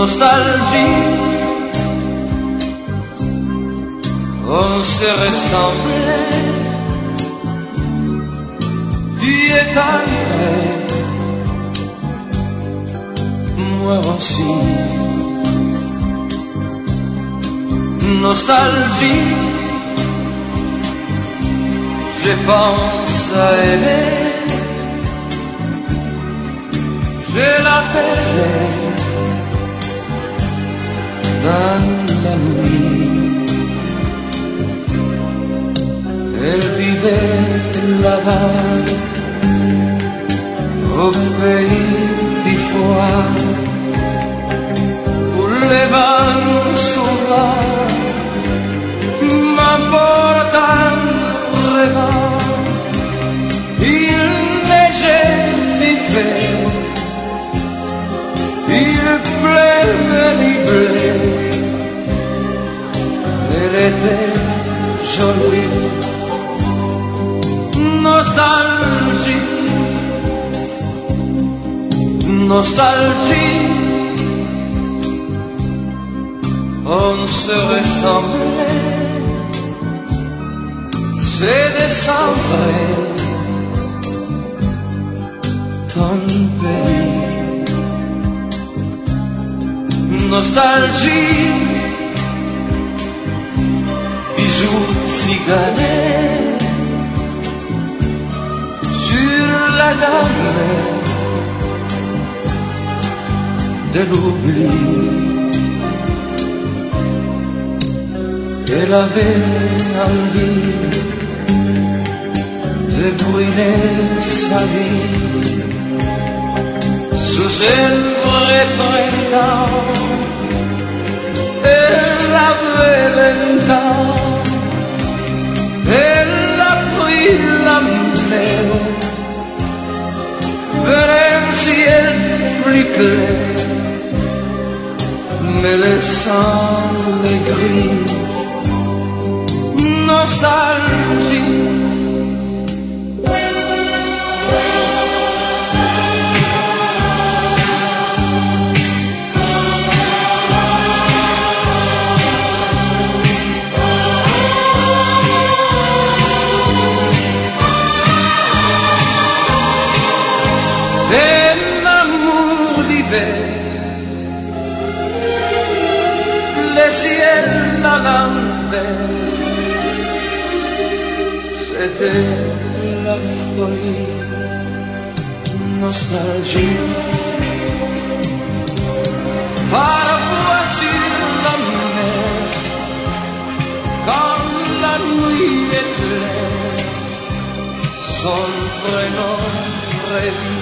nostalgie, on se ressemblait, tu es arrivé, moi aussi. Nostalgie, je pense à aimer, je l'appelais dans la nuit. Elle vivait là-bas, au pays du froid, où les vents sauvages m'emportent en rêvant. Il neigeait l'hiver, il pleuvait l'hiver, elle était jolie. Nostalgie, nostalgie, on se ressemblait, c'est décembre, ton pays. Nostalgie, bisous ciganés sur la gamme de l'oubli. Elle avait envie de brûler sa vie sous un vrai printemps. Elle avait 20 ans, elle a pris la mer vers un ciel plus clair, me laissant les gris. Nostalgie, un amour d'hiver, le ciel à l'envers, c'était la folie. Nostalgie, parfois sur la mer, quand la nuit est claire, son prénom revient.